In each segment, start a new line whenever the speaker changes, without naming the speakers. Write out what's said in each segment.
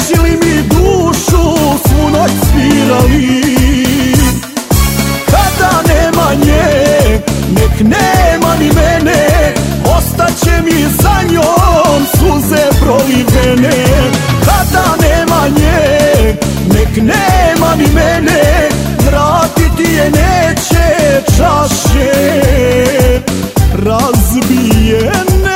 lečili mi dušu, svu noć svirali. Kada nema nje, nek nema ni mene, ostaće mi za njom suze prolivene. Kada nema nje, nek nema ni mene, vratiti je neće čaše razbijene.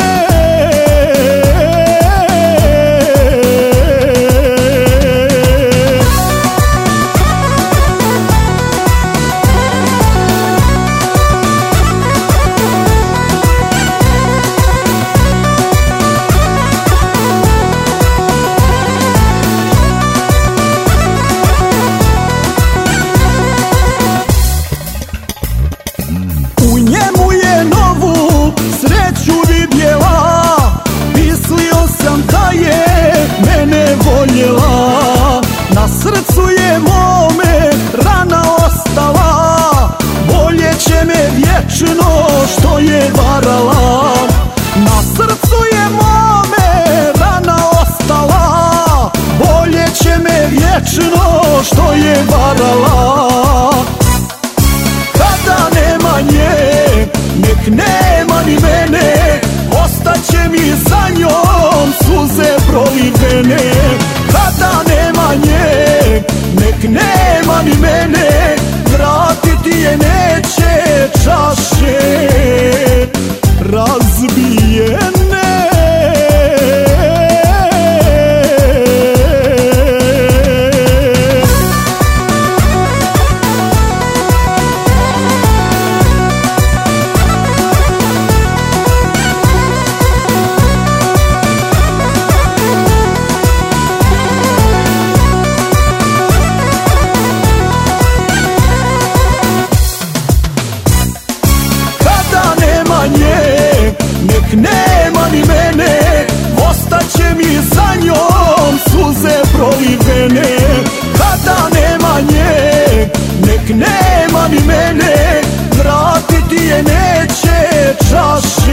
U njemu je novu sreću vidjela, mislio sam da je mene voljela. Na srcu je mome rana ostala, bolje će me vječno što je varala. Na srcu je mome rana ostala, bolje će me vječno što je varala. Kada nema nje, nek nema ni mene, ostaće mi za njom suze prolivene. Kada nema nje, nek nema ni mene, vratiti je neće čaše razbijene. Nek nema ni mene, ostaće mi za njom suze prolivene. Kada nema nje, nek nema ni mene, vratiti je neće čaše